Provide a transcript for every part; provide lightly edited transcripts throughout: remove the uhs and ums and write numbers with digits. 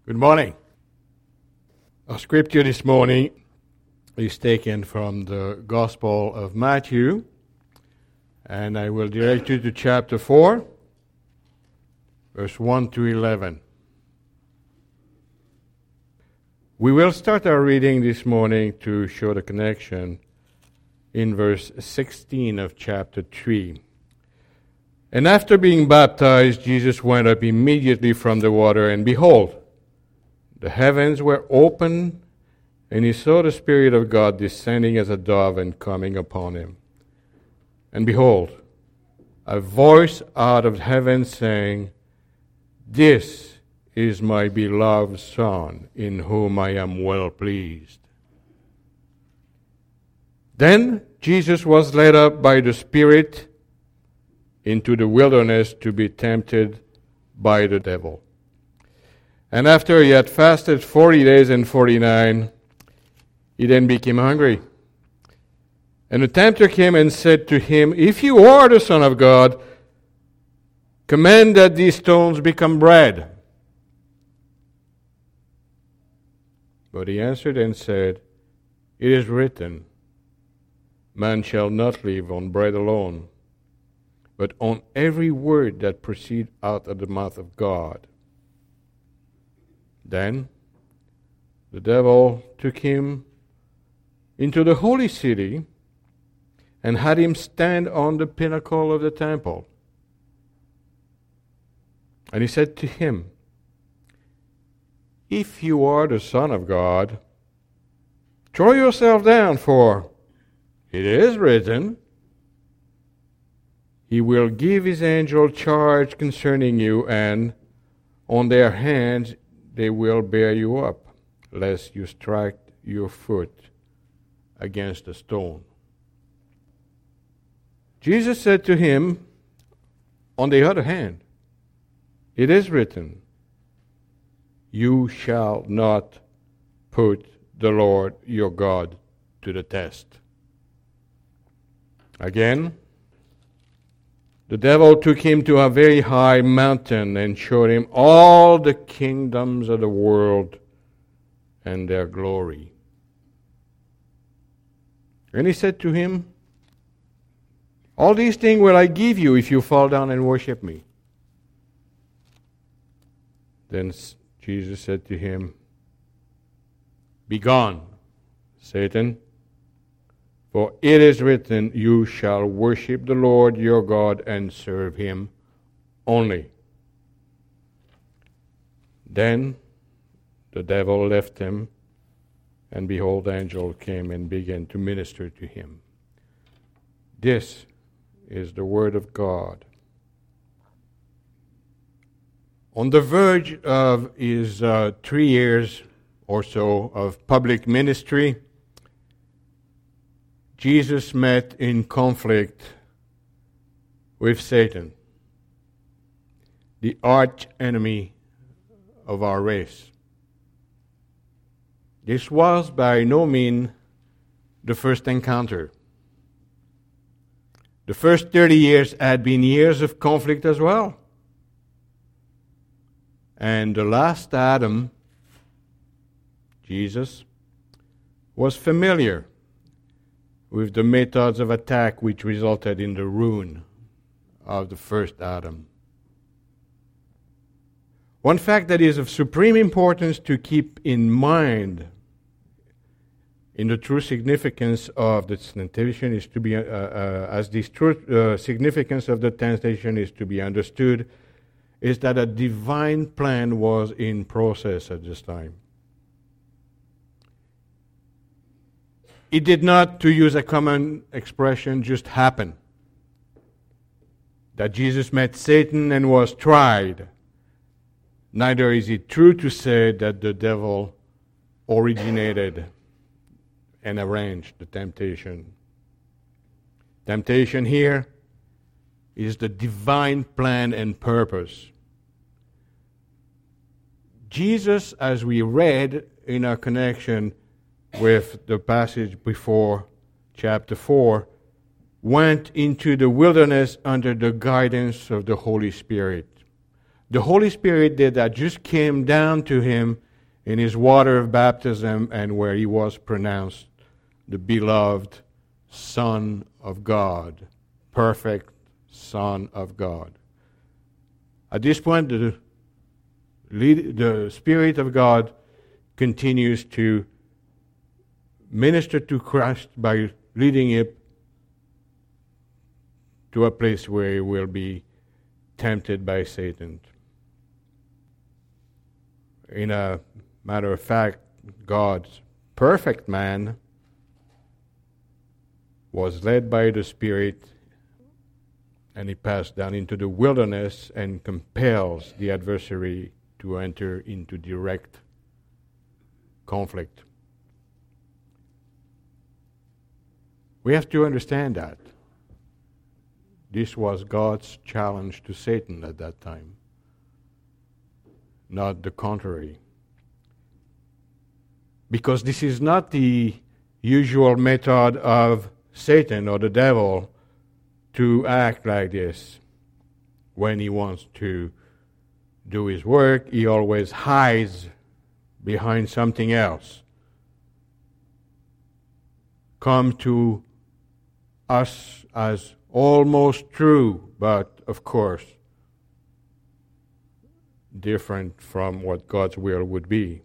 Good morning. Our scripture this morning is taken from the Gospel of Matthew, and I will direct you to chapter 4, verse 1 to 11. We will start our reading this morning to show the connection in verse 16 of chapter 3. And after being baptized, Jesus went up immediately from the water, and behold, the heavens were opened, and he saw the Spirit of God descending as a dove and coming upon him. And behold, a voice out of heaven saying, "This is my beloved Son, in whom I am well pleased." Then Jesus was led up by the Spirit into the wilderness to be tempted by the devil. And after he had fasted 40 days and 49, he then became hungry. And the tempter came and said to him, "If you are the Son of God, command that these stones become bread." But he answered and said, "It is written, man shall not live on bread alone, but on every word that proceeds out of the mouth of God." Then the devil took him into the holy city and had him stand on the pinnacle of the temple. And he said to him, "If you are the Son of God, throw yourself down, for it is written, He will give His angel charge concerning you, and on their hands they will bear you up, lest you strike your foot against a stone." Jesus said to him, "On the other hand, it is written, you shall not put the Lord your God to the test." Again, the devil took him to a very high mountain and showed him all the kingdoms of the world and their glory. And he said to him, "All these things will I give you if you fall down and worship me." Then Jesus said to him, "Begone, Satan, for it is written, you shall worship the Lord your God and serve him only." Then the devil left him, and behold, the angel came and began to minister to him. This is the word of God. On the verge of his 3 years or so of public ministry, Jesus met in conflict with Satan, the arch enemy of our race. This was by no means the first encounter. The first 30 years had been years of conflict as well. And the last Adam, Jesus, was familiar with the methods of attack which resulted in the ruin of the first Adam. One fact that is of supreme importance to keep in mind in the true significance of the temptation is to be, as this true significance of the temptation is to be understood, is that a divine plan was in process at this time. It did not, to use a common expression, just happen. That Jesus met Satan and was tried. Neither is it true to say that the devil originated and arranged the temptation. Temptation here is the divine plan and purpose. Jesus, as we read in our connection with the passage before chapter 4, went into the wilderness under the guidance of the Holy Spirit. The Holy Spirit did that, just came down to him in his water of baptism, and where he was pronounced the beloved Son of God, perfect Son of God. At this point, the Spirit of God continues to minister to Christ by leading him to a place where he will be tempted by Satan. In a matter of fact, God's perfect man was led by the Spirit, and he passed down into the wilderness and compels the adversary to enter into direct conflict. We have to understand that. This was God's challenge to Satan at that time, not the contrary. Because this is not the usual method of Satan or the devil to act like this. When he wants to do his work, he always hides behind something else. Come to us as almost true, but of course different from what God's will would be.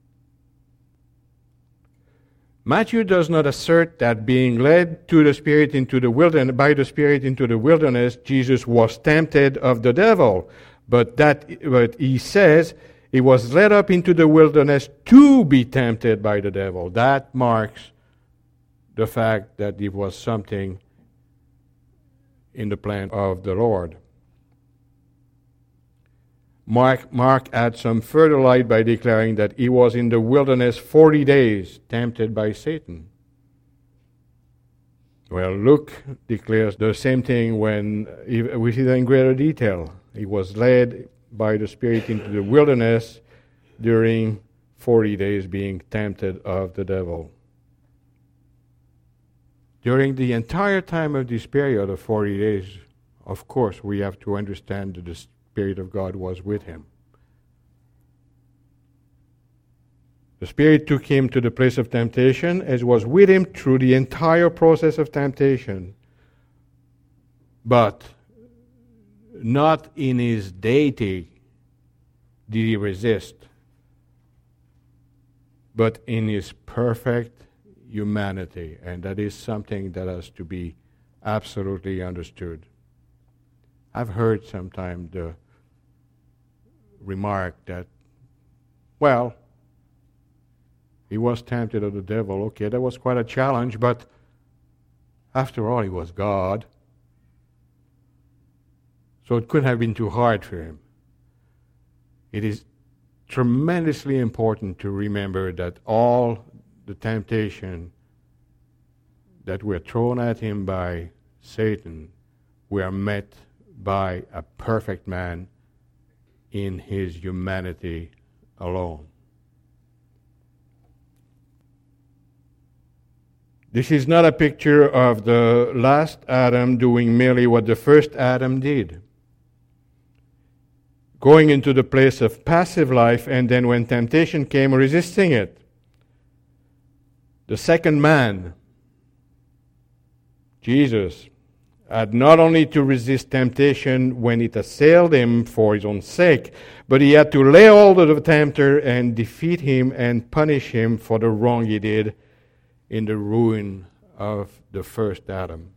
Matthew does not assert that being led to the Spirit into the wilderness, by the Spirit into the wilderness, Jesus was tempted of the devil, but he says he was led up into the wilderness to be tempted by the devil. That marks the fact that it was something in the plan of the Lord. Mark adds some further light by declaring that he was in the wilderness 40 days, tempted by Satan. Well, Luke declares the same thing when we see that in greater detail. He was led by the Spirit into the wilderness during 40 days being tempted of the devil. During the entire time of this period of 40 days, of course, we have to understand that the Spirit of God was with him. The Spirit took him to the place of temptation, as was with him through the entire process of temptation. But not in his deity did he resist, but in his perfect humanity. And that is something that has to be absolutely understood. I've heard sometimes the remark that, well, he was tempted of the devil. Okay, that was quite a challenge, but after all, he was God. So it couldn't have been too hard for him. It is tremendously important to remember that all the temptation that were thrown at him by Satan were met by a perfect man in his humanity alone. This is not a picture of the last Adam doing merely what the first Adam did, going into the place of passive life, and then when temptation came, resisting it. The second man, Jesus, had not only to resist temptation when it assailed him for his own sake, but he had to lay hold of the tempter and defeat him and punish him for the wrong he did in the ruin of the first Adam.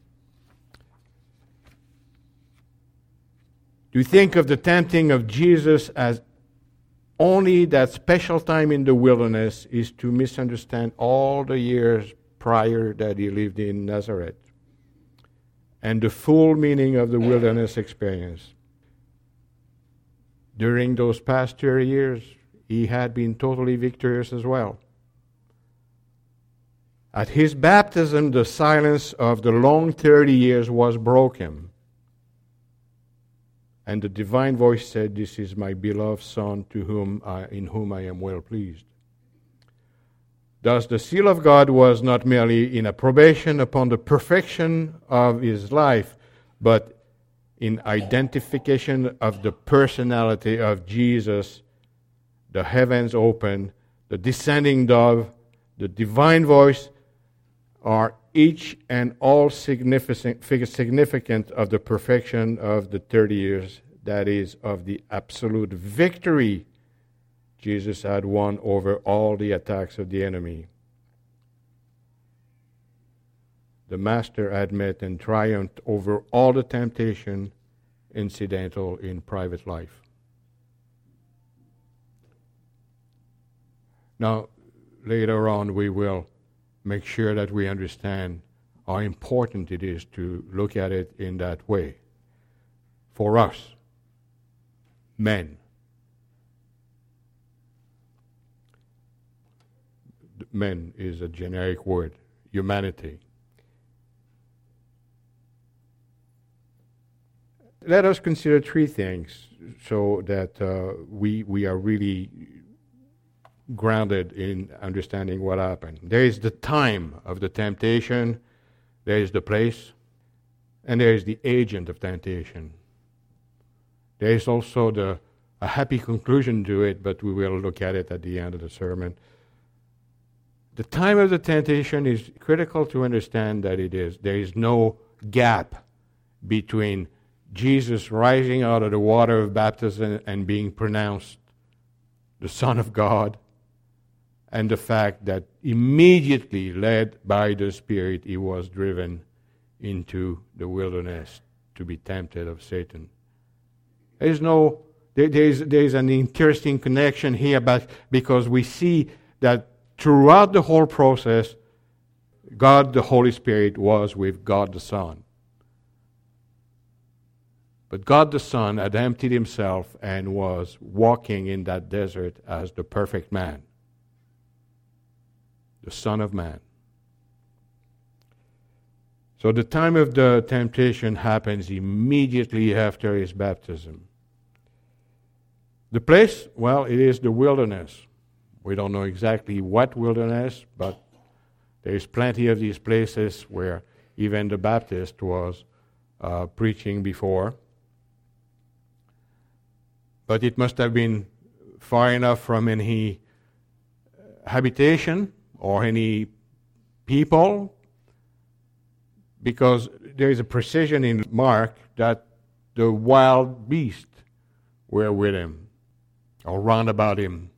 To think of the tempting of Jesus as only that special time in the wilderness is to misunderstand all the years prior that he lived in Nazareth and the full meaning of the wilderness experience. During those past 30 years, he had been totally victorious as well. At his baptism, the silence of the long 30 years was broken. And the divine voice said, "This is my beloved Son, in whom I am well pleased." Thus, the seal of God was not merely in approbation upon the perfection of his life, but in identification of the personality of Jesus, the heavens open, the descending dove, the divine voice are each and all significant of the perfection of the 30 years, that is, of the absolute victory Jesus had won over all the attacks of the enemy. The Master had met and triumphed over all the temptation incidental in private life. Now, later on, we will make sure that we understand how important it is to look at it in that way. For us, men. Men is a generic word. Humanity. Let us consider three things so that we are really grounded in understanding what happened. There is the time of the temptation, there is the place, and there is the agent of temptation. There is also a happy conclusion to it, but we will look at it at the end of the sermon. The time of the temptation is critical to understand that there is no gap between Jesus rising out of the water of baptism and being pronounced the Son of God, and the fact that immediately led by the Spirit he was driven into the wilderness to be tempted of Satan. There's an interesting connection here, because we see that throughout the whole process, God the Holy Spirit was with God the Son. But God the Son had emptied himself and was walking in that desert as the perfect man, the Son of Man. So the time of the temptation happens immediately after his baptism. The place, well, it is the wilderness. We don't know exactly what wilderness, but there's plenty of these places where even the Baptist was preaching before. But it must have been far enough from any habitation or any people, because there is a precision in Mark that the wild beasts were with him, or round about him.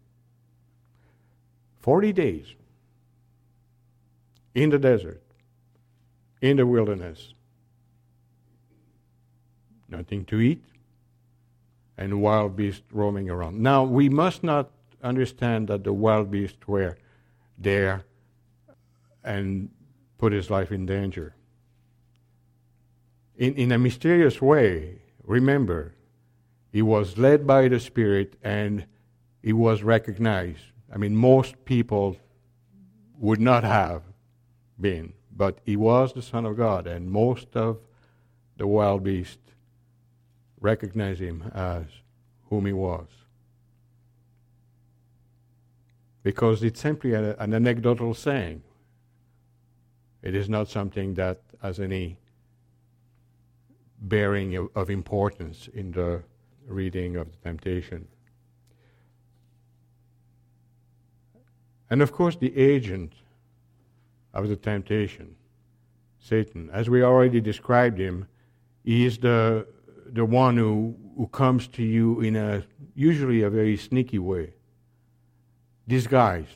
40 days in the desert, in the wilderness. Nothing to eat, and wild beasts roaming around. Now, we must not understand that the wild beasts were there and put his life in danger. In a mysterious way, remember, he was led by the Spirit and he was recognized. I mean, most people would not have been, but he was the Son of God, and most of the wild beasts recognize him as whom he was. Because it's simply an anecdotal saying. It is not something that has any bearing of importance in the reading of the temptation. And of course, the agent of the temptation, Satan, as we already described him, he is the one who comes to you in usually a very sneaky way, disguised.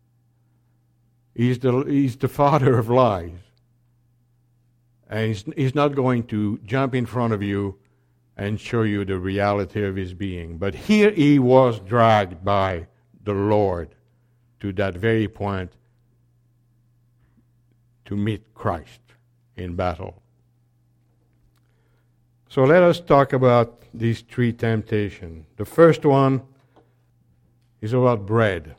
He's the father of lies. And he's not going to jump in front of you and show you the reality of his being. But here he was dragged by the Lord to that very point to meet Christ in battle. So let us talk about these three temptations. The first one is about bread.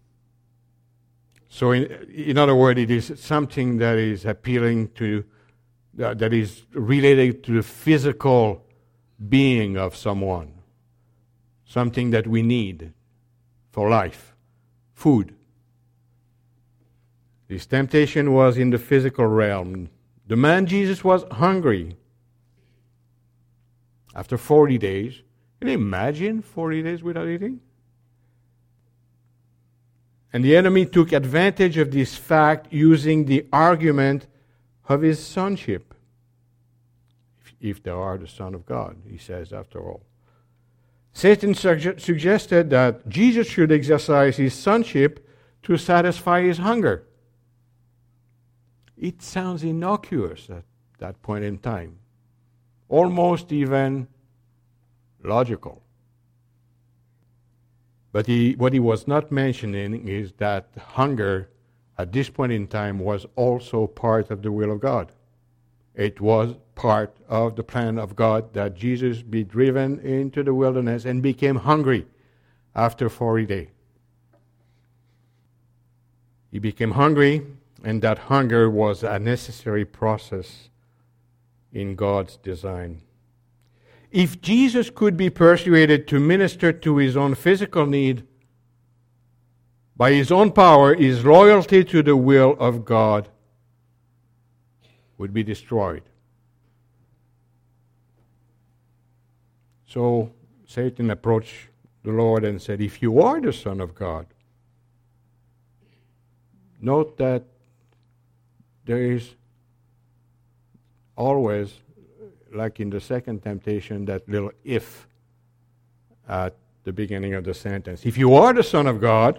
So in other words, it is something that is appealing to, that is related to the physical being of someone. Something that we need for life. Food. This temptation was in the physical realm. The man Jesus was hungry. after 40 days. Can you imagine 40 days without eating? And the enemy took advantage of this fact using the argument of his sonship. If thou art the Son of God, he says, after all. Satan suggested that Jesus should exercise his sonship to satisfy his hunger. It sounds innocuous at that point in time, almost even logical. But what he was not mentioning is that hunger at this point in time was also part of the will of God. It was part of the plan of God that Jesus be driven into the wilderness and became hungry after 40 days. He became hungry, and that hunger was a necessary process in God's design. If Jesus could be persuaded to minister to his own physical need, by his own power, his loyalty to the will of God would be destroyed. So Satan approached the Lord and said, if you are the Son of God, note that there is always, like in the second temptation, that little if at the beginning of the sentence. If you are the Son of God,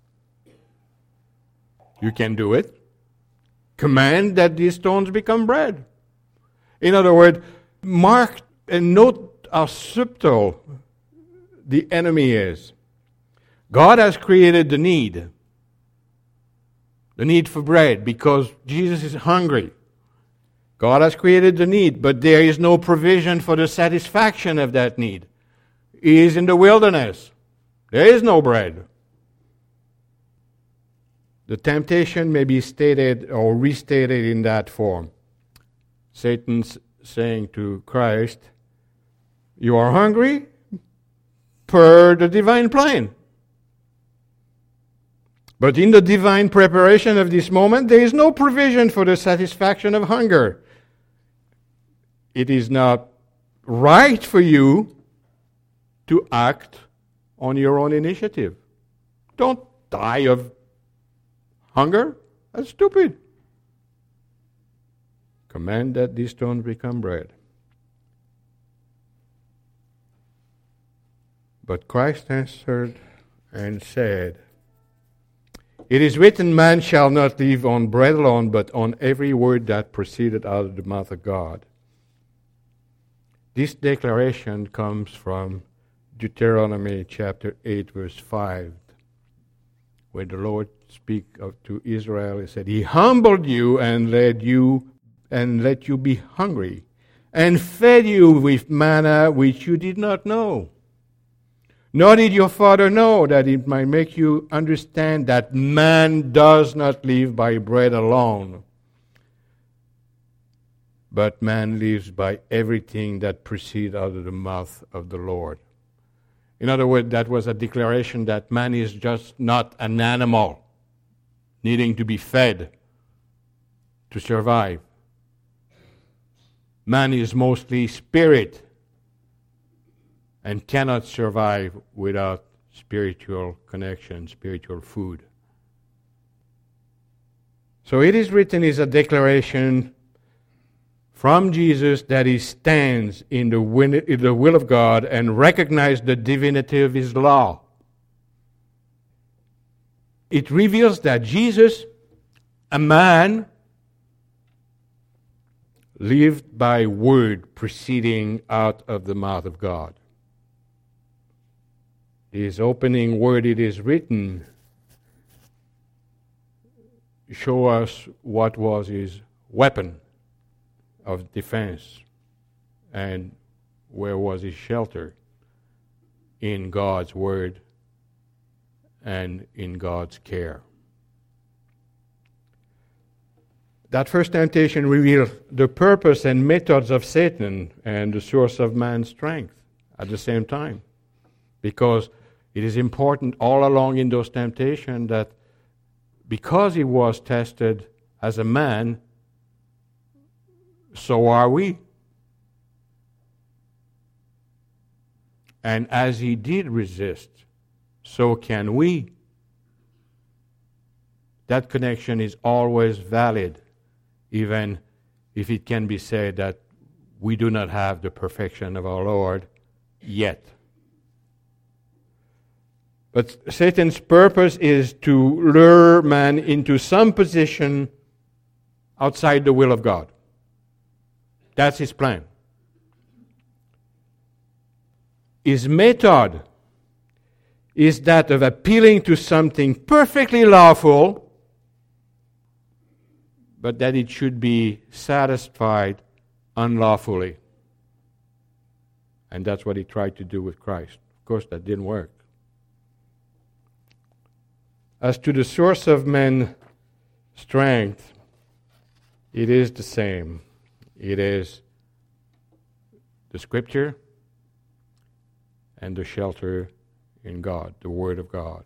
you can do it. Command that these stones become bread. In other words, mark and note how subtle the enemy is. God has created the need for bread, because Jesus is hungry. God has created the need, but there is no provision for the satisfaction of that need. He is in the wilderness. There is no bread. The temptation may be stated or restated in that form. Satan's saying to Christ, you are hungry per the divine plan. But in the divine preparation of this moment, there is no provision for the satisfaction of hunger. It is not right for you to act on your own initiative. Don't die of hunger? That's stupid. Command that these stones become bread. But Christ answered and said, it is written, man shall not live on bread alone, but on every word that proceeded out of the mouth of God. This declaration comes from Deuteronomy chapter 8, verse 5, where the Lord speak to Israel. He said, he humbled you and let you be hungry, and fed you with manna which you did not know. Nor did your father know, that it might make you understand that man does not live by bread alone, but man lives by everything that proceeds out of the mouth of the Lord. In other words, that was a declaration that man is just not an animal needing to be fed to survive. Man is mostly spirit and cannot survive without spiritual connection, spiritual food. So it is written is a declaration from Jesus that he stands in the will of God and recognizes the divinity of his law. It reveals that Jesus, a man, lived by word proceeding out of the mouth of God. His opening word, it is written, show us what was his weapon of defense and where was his shelter in God's word and in God's care. That first temptation revealed the purpose and methods of Satan and the source of man's strength at the same time. Because it is important all along in those temptations that because he was tested as a man, so are we. And as he did resist, so can we. That connection is always valid, even if it can be said that we do not have the perfection of our Lord yet. But Satan's purpose is to lure man into some position outside the will of God. That's his plan. His method is that of appealing to something perfectly lawful, but that it should be satisfied unlawfully. And that's what he tried to do with Christ. Of course, that didn't work. As to the source of man's strength, it is the same. It is the Scripture and the shelter in God, the Word of God.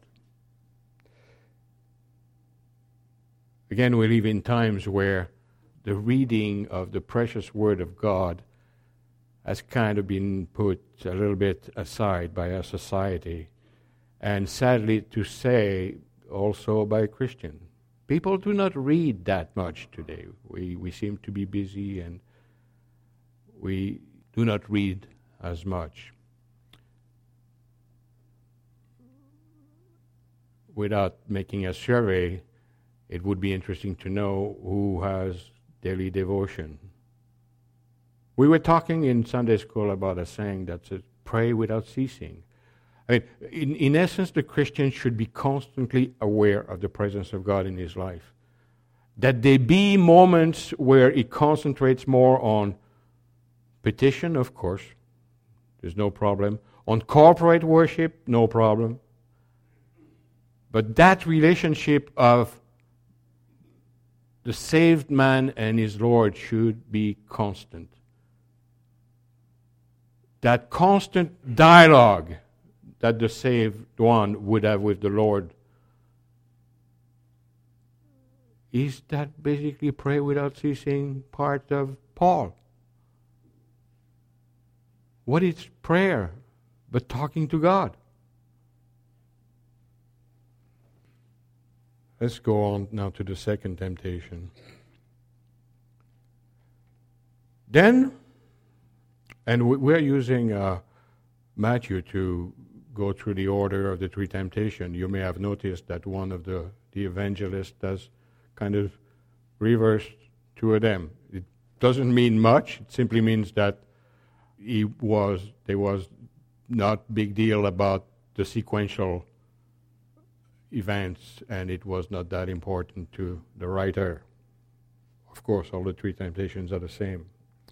Again, we live in times where the reading of the precious Word of God has kind of been put a little bit aside by our society, and sadly to say, also by Christians. People do not read that much today. We seem to be busy and we do not read as much. Without making a survey, it would be interesting to know who has daily devotion. We were talking in Sunday school about a saying that says, pray without ceasing. I mean, in essence, the Christian should be constantly aware of the presence of God in his life. That there be moments where he concentrates more on petition, of course, there's no problem. On corporate worship, no problem. But that relationship of the saved man and his Lord should be constant. That constant dialogue that the saved one would have with the Lord. Is that basically pray without ceasing part of Paul? What is prayer but talking to God? Let's go on now to the second temptation. Then, and we're using Matthew to go through the order of the three temptations. You may have noticed that one of the evangelists has kind of reversed two of them. It doesn't mean much. It simply means that there was not big deal about the sequential events, and it was not that important to the writer. Of course, all the three temptations are the same.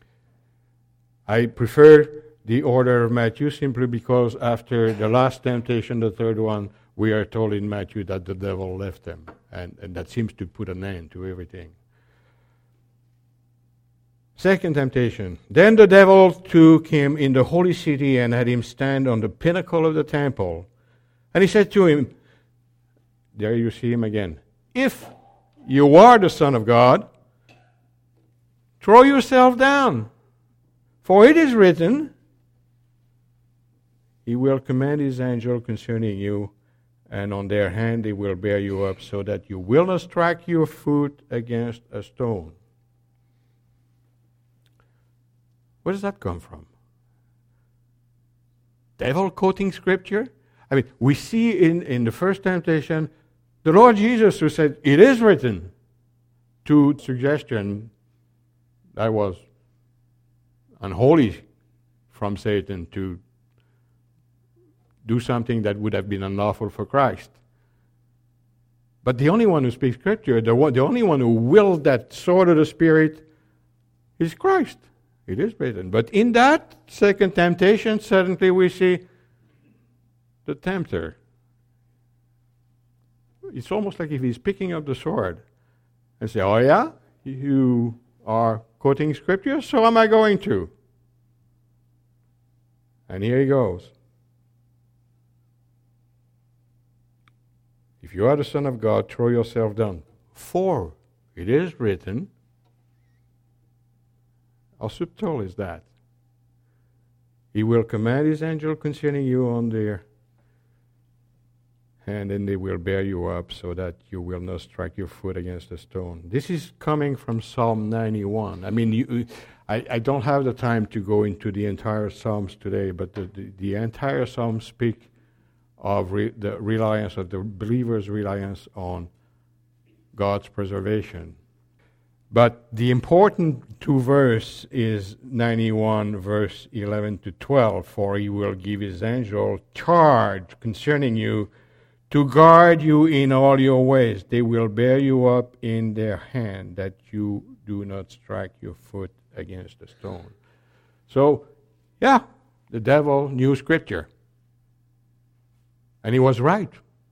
I prefer the order of Matthew simply because after the last temptation, the third one, we are told in Matthew that the devil left them. And that seems to put an end to everything. Second temptation. Then the devil took him in the holy city and had him stand on the pinnacle of the temple. And he said to him, there you see him again, if you are the Son of God, throw yourself down. For it is written, He will command His angel concerning you, and on their hand they will bear you up, so that you will not strike your foot against a stone. Where does that come from? Devil quoting Scripture? I mean, we see in the first temptation, the Lord Jesus who said, it is written, to suggestion that was unholy from Satan to do something that would have been unlawful for Christ. But the only one who speaks Scripture, the only one who willed that sword of the Spirit is Christ. It is written. But in that second temptation, suddenly we see the tempter. It's almost like if he's picking up the sword and say, oh yeah, you are quoting Scripture, so am I going to. And here he goes. If you are the Son of God, throw yourself down. For it is written. How subtle is that? He will command his angel concerning you on their hand, and they will bear you up so that you will not strike your foot against a stone. This is coming from Psalm 91. I mean, I don't have the time to go into the entire Psalms today, but the entire Psalm speak of the reliance of the believer's reliance on God's preservation. But the important two verse is 91 verse 11 to 12. For he will give his angel charge concerning you to guard you in all your ways. They will bear you up in their hand, that you do not strike your foot against a stone. So, yeah, the devil knew Scripture. And he was right.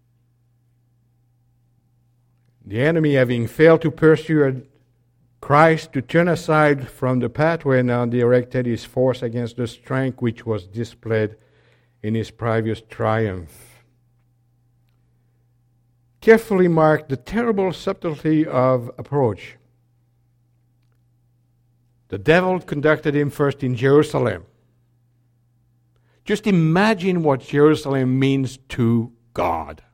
The enemy, having failed to pursue Christ, to turn aside from the pathway, now directed his force against the strength which was displayed in his previous triumph. Carefully mark the terrible subtlety of approach. The devil conducted him first in Jerusalem. Just imagine what Jerusalem means to God.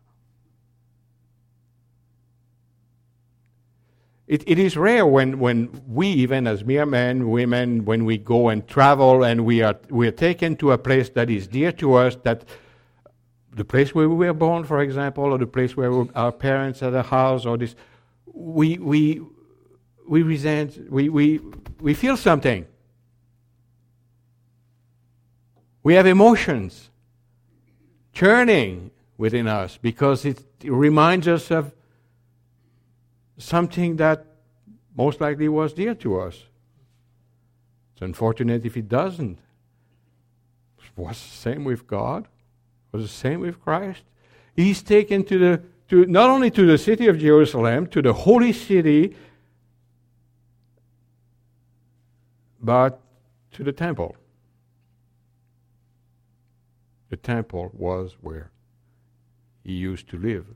It is rare when we, even as mere men, women, when we go and travel and we are taken to a place that is dear to us, that the place where we were born, for example, or the place where our parents had a house, or this, we resent, we feel something. We have emotions churning within us because it reminds us of something that most likely was dear to us. It's unfortunate if it doesn't. It was the same with God. It was the same with Christ. He's taken to not only to the city of Jerusalem, to the holy city, but to the temple. The temple was where he used to live.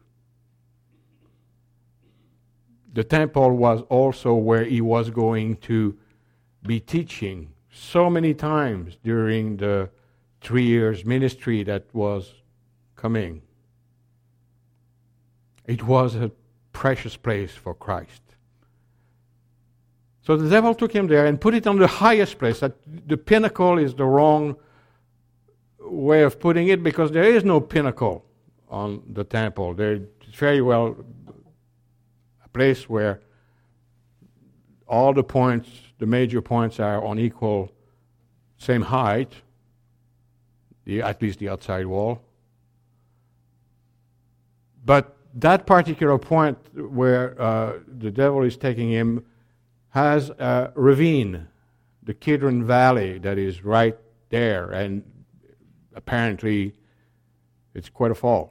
The temple was also where he was going to be teaching so many times during the 3 years ministry that was coming. It was a precious place for Christ. So the devil took him there and put it on the highest place. That the pinnacle is the wrong way of putting it, because there is no pinnacle on the temple. There's very well a place where all the points, the major points, are on equal, same height, at least the outside wall. But that particular point where the devil is taking him has a ravine, the Kidron Valley, that is right there, and apparently it's quite a fall.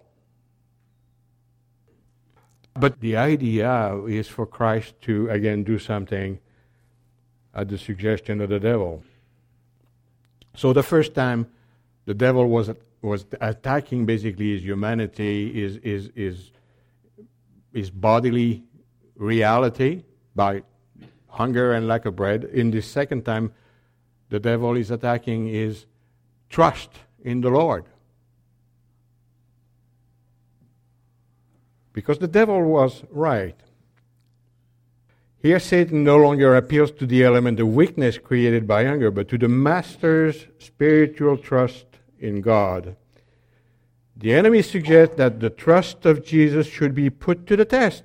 But the idea is for Christ to again do something at the suggestion of the devil. So the first time the devil was attacking basically his humanity, his bodily reality by hunger and lack of bread. In the second time, the devil is attacking his trust in the Lord. Because the devil was right. Here Satan no longer appeals to the element of weakness created by hunger, but to the master's spiritual trust in God. The enemy suggests that the trust of Jesus should be put to the test.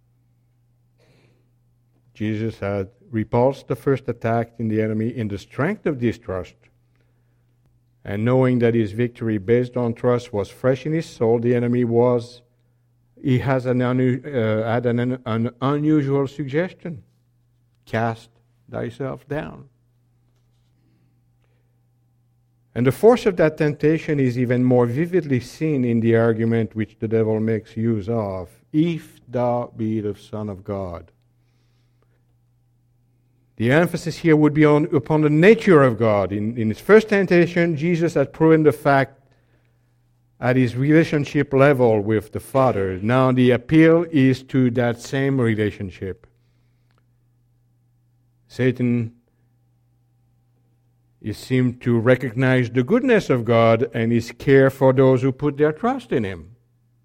Jesus had repulsed the first attack in the enemy in the strength of this trust. And knowing that his victory based on trust was fresh in his soul, the enemy had an unusual suggestion. Cast thyself down. And the force of that temptation is even more vividly seen in the argument which the devil makes use of. If thou be the Son of God. The emphasis here would be upon the nature of God. In his first temptation, Jesus had proven the fact at his relationship level with the Father. Now the appeal is to that same relationship. Satan He seemed to recognize the goodness of God and His care for those who put their trust in Him.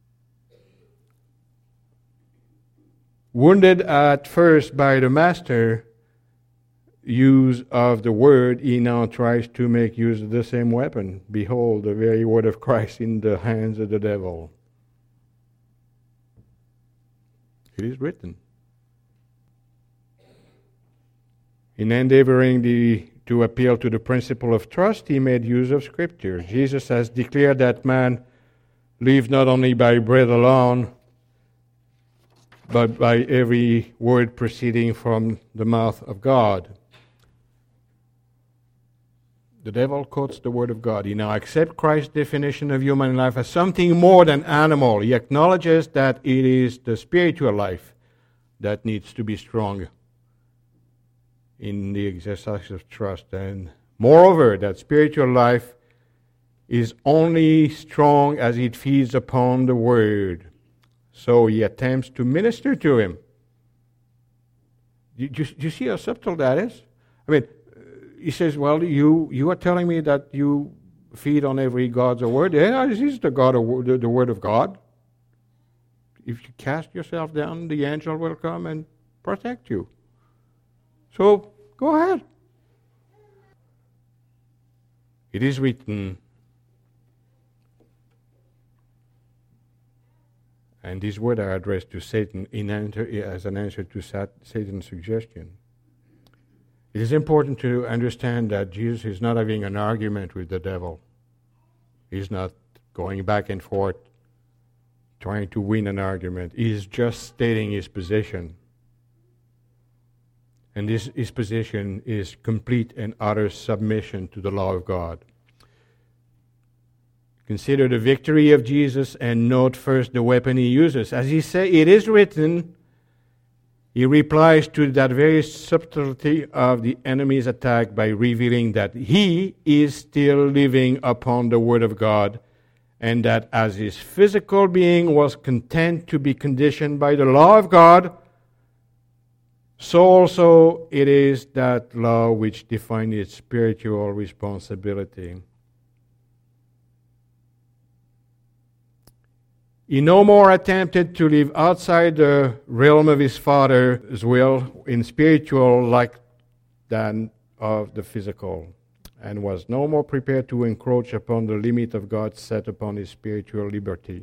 Wounded at first by the Master use of the word, he now tries to make use of the same weapon. Behold, the very word of Christ in the hands of the devil. It is written. In endeavoring to appeal to the principle of trust, he made use of Scripture. Jesus has declared that man live not only by bread alone, but by every word proceeding from the mouth of God. The devil quotes the Word of God. He now accepts Christ's definition of human life as something more than animal. He acknowledges that it is the spiritual life that needs to be strong in the exercise of trust. And moreover, that spiritual life is only strong as it feeds upon the Word. So he attempts to minister to him. Do you see how subtle that is? I mean, he says, well, you are telling me that you feed on every God's word. Yeah, this is the word of God. If you cast yourself down, the angel will come and protect you. So, go ahead. It is written, and these words are addressed to Satan as an answer to Satan's suggestion. It is important to understand that Jesus is not having an argument with the devil. He's not going back and forth trying to win an argument. He's just stating his position. And his position is complete and utter submission to the law of God. Consider the victory of Jesus and note first the weapon he uses. As he said, it is written. He replies to that very subtlety of the enemy's attack by revealing that he is still living upon the Word of God, and that as his physical being was content to be conditioned by the law of God, so also it is that law which defines its spiritual responsibility. He no more attempted to live outside the realm of his Father's will in spiritual like than of the physical, and was no more prepared to encroach upon the limit of God set upon his spiritual liberty.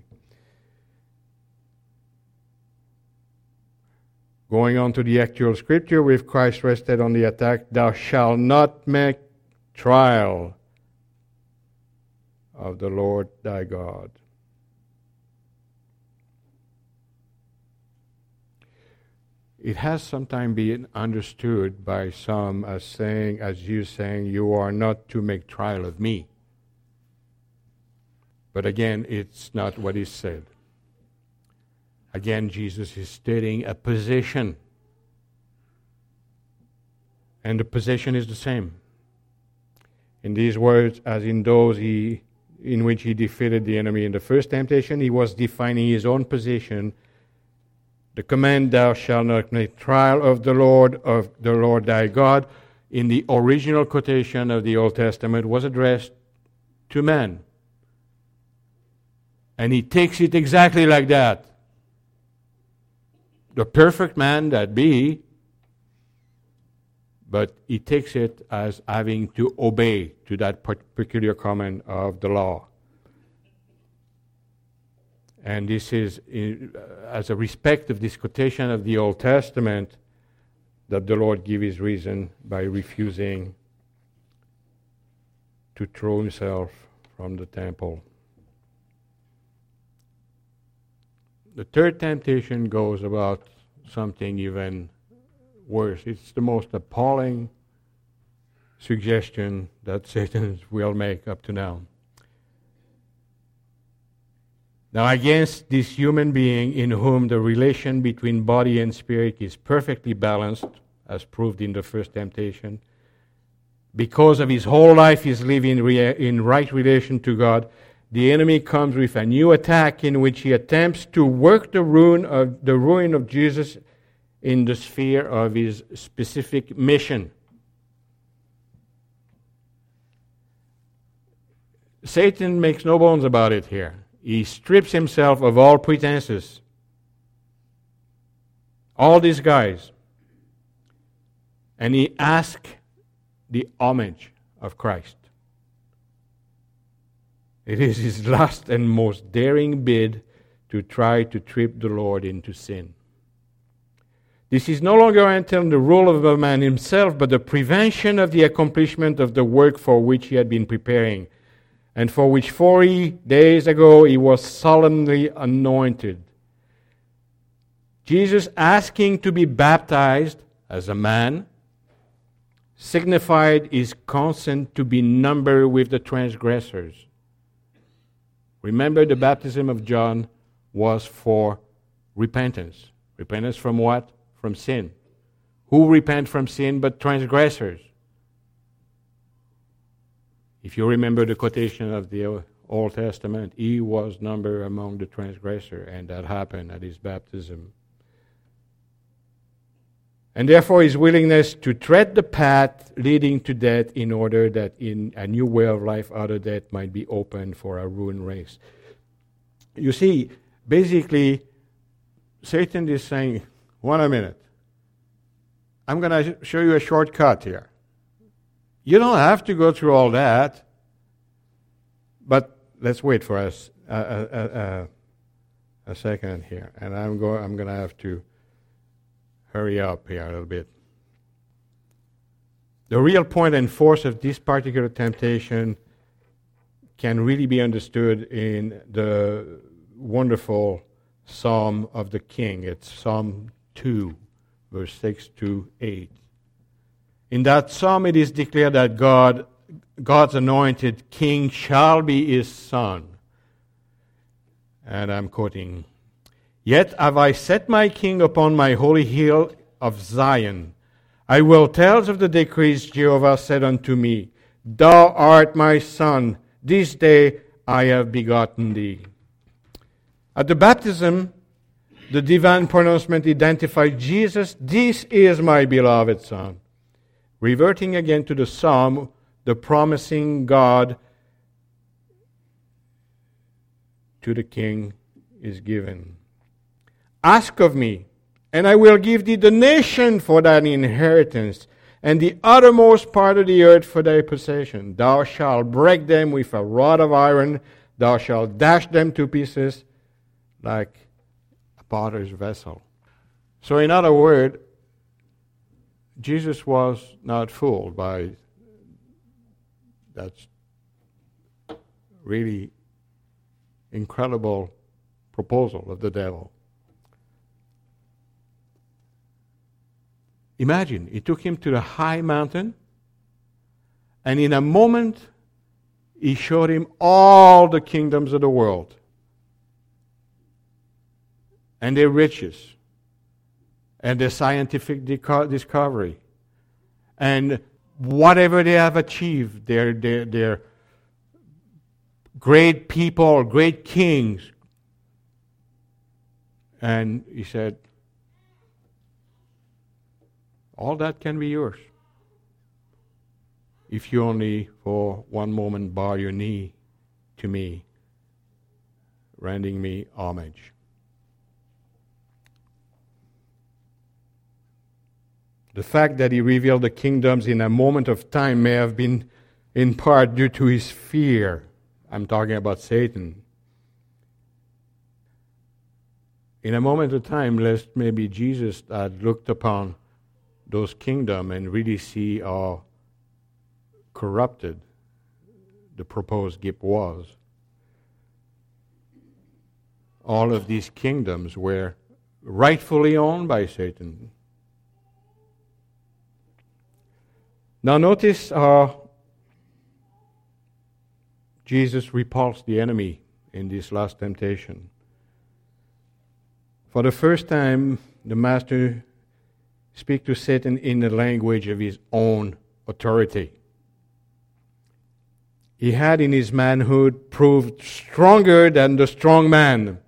Going on to the actual scripture, with Christ rested on the attack, thou shalt not make trial of the Lord thy God. It has sometimes been understood by some as saying, as you saying, you are not to make trial of me. But again, it's not what is said. Again, Jesus is stating a position. And the position is the same. In these words, as in those in which he defeated the enemy in the first temptation, he was defining his own position. The command, thou shalt not make trial of the Lord thy God, in the original quotation of the Old Testament, was addressed to man. And he takes it exactly like that. The perfect man that be, but he takes it as having to obey to that peculiar command of the law. And this is, as a respect of this quotation of the Old Testament, that the Lord gave his reason by refusing to throw himself from the temple. The third temptation goes about something even worse. It's the most appalling suggestion that Satan will make up to now. Now, against this human being in whom the relation between body and spirit is perfectly balanced, as proved in the first temptation, because of his whole life he's living in right relation to God, the enemy comes with a new attack in which he attempts to work the ruin of Jesus in the sphere of his specific mission. Satan makes no bones about it here. He strips himself of all pretenses, all disguise, and he asks the homage of Christ. It is his last and most daring bid to try to trip the Lord into sin. This is no longer entering the role of the man himself, but the prevention of the accomplishment of the work for which he had been preparing, and for which 40 days ago he was solemnly anointed. Jesus asking to be baptized as a man signified his consent to be numbered with the transgressors. Remember, the baptism of John was for repentance. Repentance from what? From sin. Who repent from sin but transgressors? If you remember the quotation of the Old Testament, he was numbered among the transgressors, and that happened at his baptism. And therefore his willingness to tread the path leading to death in order that in a new way of life out of death might be opened for a ruined race. You see, basically, Satan is saying, wait a minute, I'm going to show you a shortcut here. You don't have to go through all that, but let's wait for us a second here, and I'm going to have to hurry up here a little bit. The real point and force of this particular temptation can really be understood in the wonderful Psalm of the King. It's Psalm 2, verse 6 to 8. In that psalm it is declared that God's anointed king shall be his son. And I'm quoting, "Yet have I set my king upon my holy hill of Zion. I will tell of the decrees Jehovah said unto me, Thou art my son, this day I have begotten thee." At the baptism, the divine pronouncement identified Jesus, "This is my beloved son." Reverting again to the psalm, the promising God to the king is given. "Ask of me, and I will give thee the nation for thine inheritance, and the uttermost part of the earth for thy possession. Thou shalt break them with a rod of iron, thou shalt dash them to pieces like a potter's vessel." So in other words, Jesus was not fooled by that really incredible proposal of the devil. Imagine, he took him to the high mountain, and in a moment, he showed him all the kingdoms of the world and their riches and their scientific discovery and whatever they have achieved, their great people, great kings. And he said, all that can be yours if you only for one moment bow your knee to me, rendering me homage. The fact that he revealed the kingdoms in a moment of time may have been in part due to his fear. I'm talking about Satan. In a moment of time, lest maybe Jesus had looked upon those kingdoms and really see how corrupted the proposed gift was. All of these kingdoms were rightfully owned by Satan. Now notice how Jesus repulsed the enemy in this last temptation. For the first time, the Master speaks to Satan in the language of his own authority. He had in his manhood proved stronger than the strong man.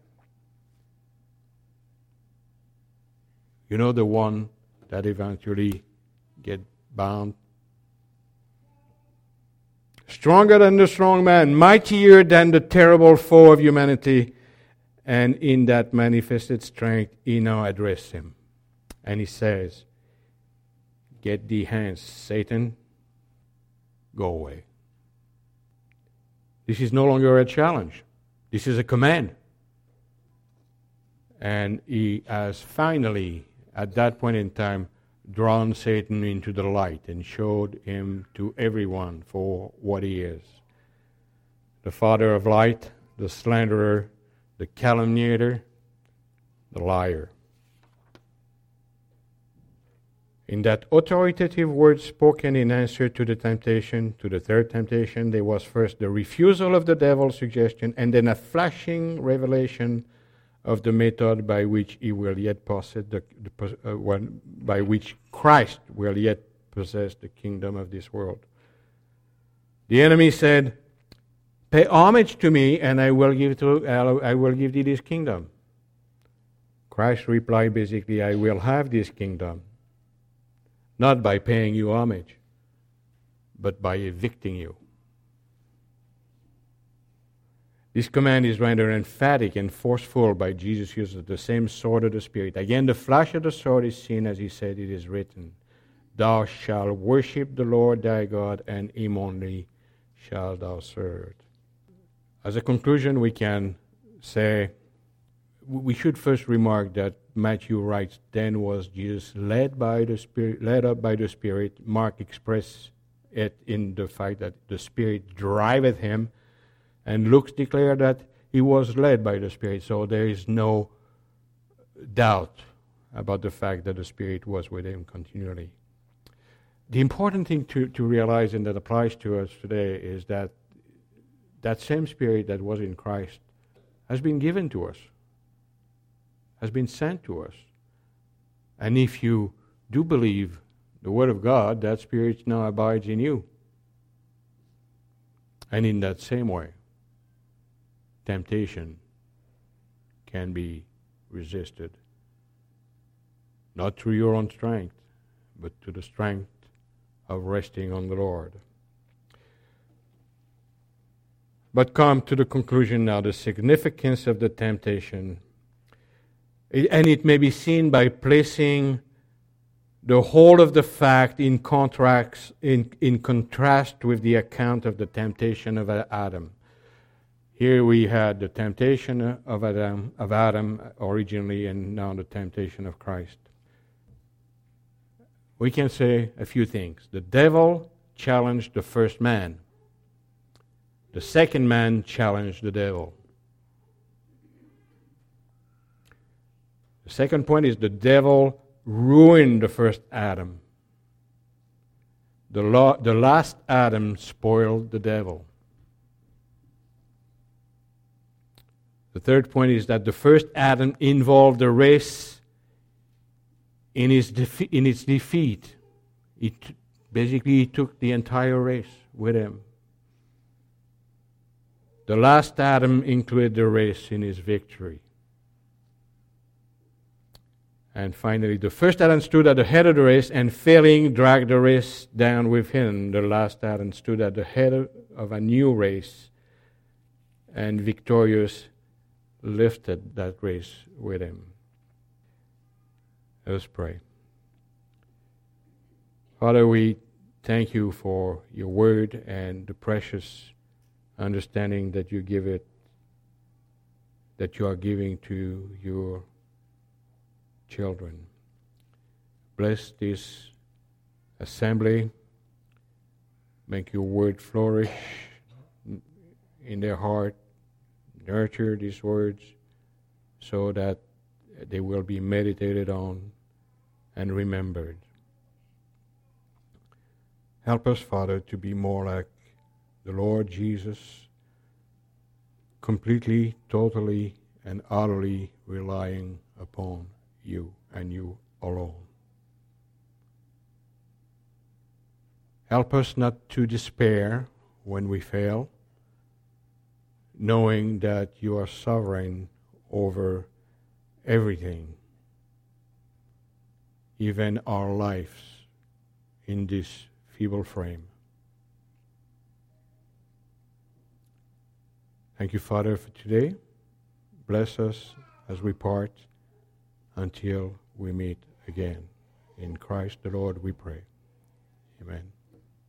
You know, the one that eventually get bound. stronger than the strong man, mightier than the terrible foe of humanity. And in that manifested strength, he now addresses him. And he says, "Get thee hence, Satan, go away." This is no longer a challenge. This is a command. And he has finally, at that point in time, drawn Satan into the light and showed him to everyone for what he is. The father of light, the slanderer, the calumniator, the liar. In that authoritative word spoken in answer to the temptation, to the third temptation, there was first the refusal of the devil's suggestion, and then a flashing revelation of the method by which he will yet possess by which Christ will yet possess the kingdom of this world. The enemy said, "Pay homage to me, and I will give thee this kingdom." Christ replied basically, "I will have this kingdom, not by paying you homage, but by evicting you." This command is rendered emphatic and forceful by Jesus' use of the same sword of the Spirit. Again, the flash of the sword is seen as he said, "It is written, Thou shalt worship the Lord thy God, and him only shalt thou serve." As a conclusion, we can say, we should first remark that Matthew writes, "Then was Jesus led up by the Spirit." Mark expresses it in the fact that the Spirit driveth him. And Luke declared that he was led by the Spirit, so there is no doubt about the fact that the Spirit was with him continually. The important thing to realize, and that applies to us today, is that that same Spirit that was in Christ has been given to us, has been sent to us. And if you do believe the Word of God, that Spirit now abides in you. And in that same way, temptation can be resisted. Not through your own strength, but through the strength of resting on the Lord. But come to the conclusion now, the significance of the temptation. And it may be seen by placing the whole of the fact in contrast with the account of the temptation of Adam. Here we had the temptation of Adam originally, and now the temptation of Christ. We can say a few things. The devil challenged the first man. The second man challenged the devil. The second point is the devil ruined the first Adam. The last Adam spoiled the devil. The third point is that the first Adam involved the race in its defeat. He took the entire race with him. The last Adam included the race in his victory. And finally, the first Adam stood at the head of the race, and failing, dragged the race down with him. The last Adam stood at the head of a new race, and victorious lifted that race with him. Let us pray. Father, we thank you for your word and the precious understanding that you give it, that you are giving to your children. Bless this assembly. Make your word flourish in their heart. Nurture these words so that they will be meditated on and remembered. Help us, Father, to be more like the Lord Jesus, completely, totally, and utterly relying upon you and you alone. Help us not to despair when we fail, knowing that you are sovereign over everything, even our lives in this feeble frame. Thank you, Father, for today. Bless us as we part until we meet again. In Christ the Lord we pray. Amen.